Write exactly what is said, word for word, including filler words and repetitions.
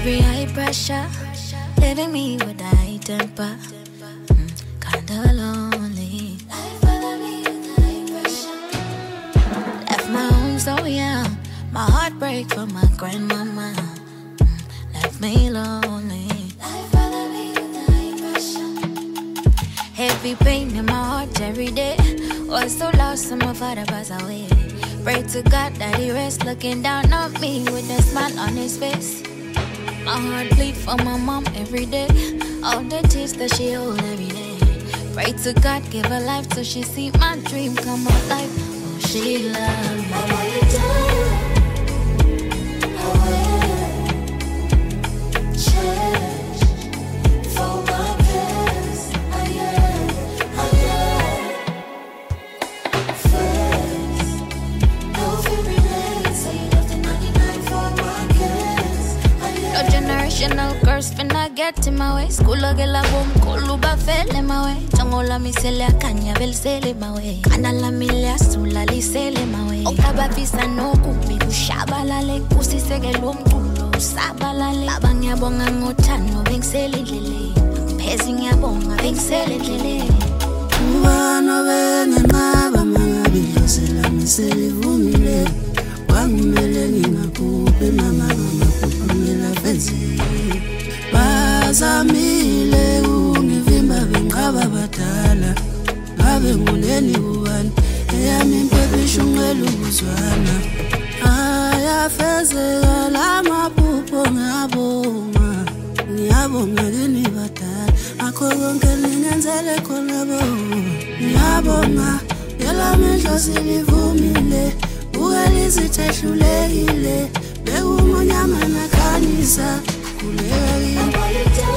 Every high pressure, leaving me with a high temper. Mm, kinda lonely. Life follow me with high pressure. Left my home so young, my heart break for my grandmama. Mm, left me lonely. Life follow me with high pressure. Heavy pain in my heart every day. Was so lost, so my father passed away. Pray to God that he rests, looking down on me with a smile on his face. My heart bleed for my mom every day. All the tears that she hold every day. Pray to God, give her life so she see my dream come alive. Oh, she loved me. How will you do? How will change for my kiss? I am, I am first. No fear related, so you left the ninety-nine for my kiss. No generational curse when I get in my way. School girl a boom, kuluba fell in my way. Changola mi sele akanya bel sele my way. Kanala milia sula li sele my way. Okaba pisa no kubi kushabala le kusi segelo mtulo usabala le. Abanya bonga ngotano beng sele lele. Pezi ngabonga beng sele lele. Ubana bene naba manga bilo sele mi sele vumile. Wangumele ngingakuphi mama ngakuphumelela fezi. Bazamile ungivimba bengaba badala. Ngabe nguleni ubani eyami impepho ishungela ukuzwana. Ayafezeka lamaphupho ngiyabonga. Ngiyabonga kini badala. Akho konke ningenzele khona bo. Ngiyabonga yelamehlo silivumile. Ugalisi tashulekile. Bekumonyama nakhanisa kuleka kini.